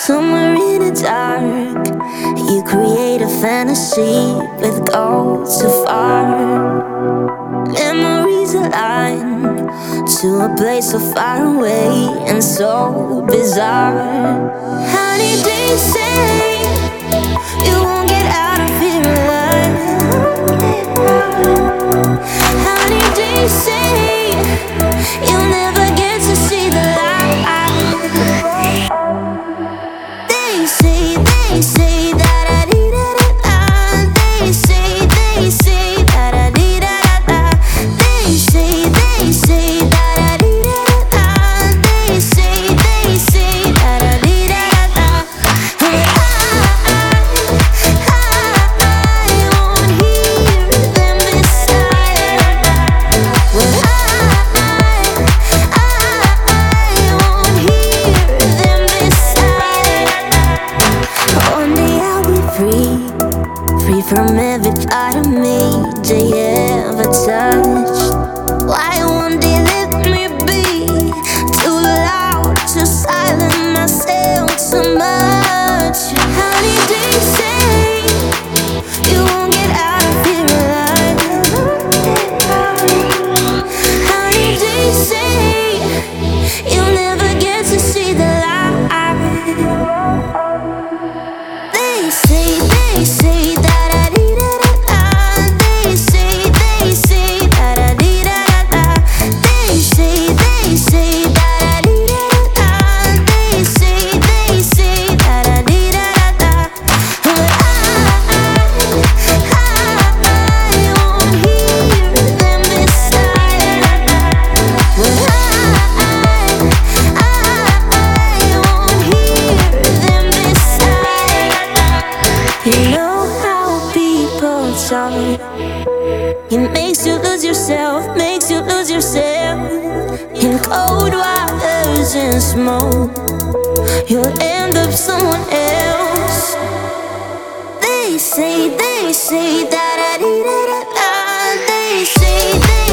Somewhere in the dark, you create a fantasy with goals so far. Memories align to a place so far away and so bizarre. How did they say you won't get out of here alive? How did they say you'll never get to see the light? They say that I did it. They say that I did it. They say that I did it. They say that I did it. But I won't hear them this time. Well, I won't hear them this time. One day I'll be free from every part of me they ever touched. Why won't they let me be? Too loud, too silent, myself too much. How did they say you won't get out of here alive? How did they say you'll never get to see the light? They say that I did it. They say that I did it. They say that I did it. They say that I did it. But I won't hear them this time. Well, I won't hear them this time. You know how people talk. It makes you lose yourself, makes you lose yourself. In cold waters and smoke, you'll end up someone else. They say that I did it. They say